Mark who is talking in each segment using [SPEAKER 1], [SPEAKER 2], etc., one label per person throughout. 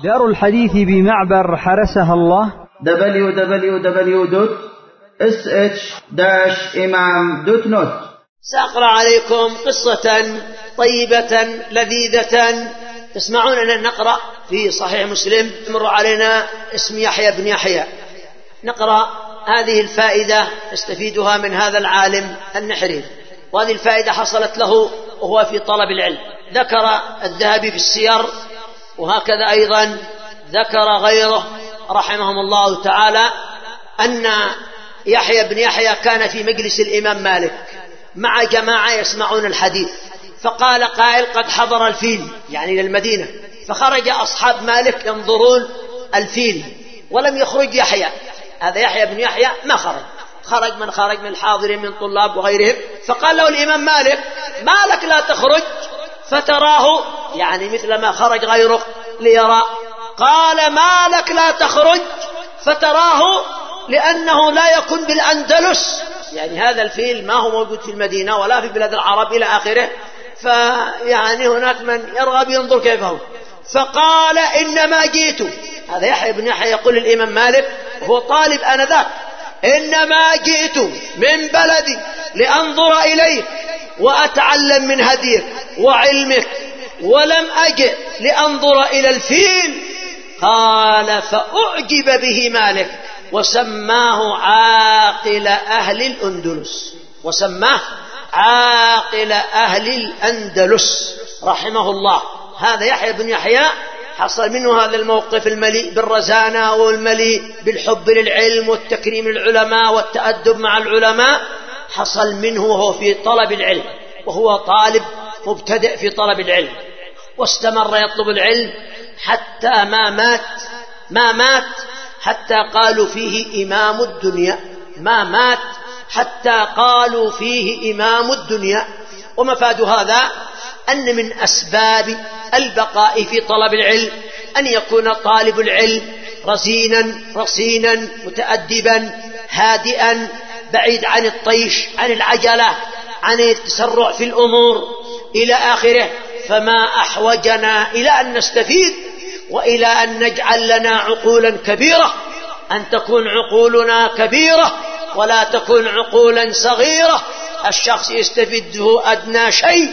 [SPEAKER 1] دار الحديث بمعبر حرسها الله
[SPEAKER 2] www.sh-imam.net. سأقرأ عليكم قصة طيبة لذيذة تسمعوننا نقرأ في صحيح مسلم. مر علينا اسم يحيى بن يحيى، نقرأ هذه الفائدة نستفيدها من هذا العالم النحرير، وهذه الفائدة حصلت له وهو في طلب العلم. ذكر الذهبي في السير، وهكذا أيضا ذكر غيره رحمهم الله تعالى، أن يحيى بن يحيى كان في مجلس الإمام مالك مع جماعة يسمعون الحديث، فقال قائل قد حضر الفيل، يعني للمدينة، فخرج أصحاب مالك ينظرون الفيل ولم يخرج يحيى. هذا يحيى بن يحيى ما خرج من الحاضرين من طلاب وغيرهم. فقال له الإمام مالك ما لك لا تخرج فتراه، يعني مثل ما خرج غيره ليرى. قال ما لك لا تخرج فتراه لأنه لا يكون بالأندلس، يعني هذا الفيل ما هو موجود في المدينة ولا في بلاد العرب إلى آخره، فيعني هناك من يرغب ينظر كيف هو. فقال إنما جئت، هذا يحيى بن يحيى يقول الإمام مالك وهو طالب آنذاك، إنما جئت من بلدي لأنظر إليك وأتعلم من هديك وعلمك، ولم أجئ لأنظر إلى الفيل. قال فأعجب به مالك وسماه عاقل أهل الأندلس، وسماه عاقل أهل الأندلس رحمه الله. هذا يحيى بن يحيى حصل منه هذا الموقف المليء بالرزانة والمليء بالحب للعلم والتكريم للعلماء والتأدب مع العلماء، حصل منه وهو في طلب العلم، وهو طالب مبتدئ في طلب العلم، واستمر يطلب العلم حتى ما مات حتى قالوا فيه إمام الدنيا، ما مات حتى قالوا فيه إمام الدنيا. ومفاد هذا أن من أسباب البقاء في طلب العلم أن يكون طالب العلم رصينا متأدبا هادئا، بعيد عن الطيش، عن العجلة، عن التسرع في الأمور إلى آخره. فما أحوجنا إلى أن نستفيد وإلى أن نجعل لنا عقولا كبيرة، أن تكون عقولنا كبيرة ولا تكون عقولا صغيرة. الشخص يستفيده أدنى شيء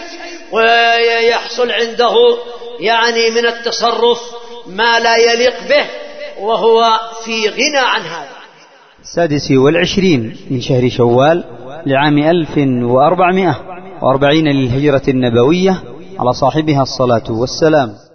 [SPEAKER 2] ويحصل عنده يعني من التصرف ما لا يليق به، وهو في غنى عن هذا.
[SPEAKER 1] 26 من شهر شوال لعام 1440 للهجرة النبوية، على صاحبها الصلاة والسلام.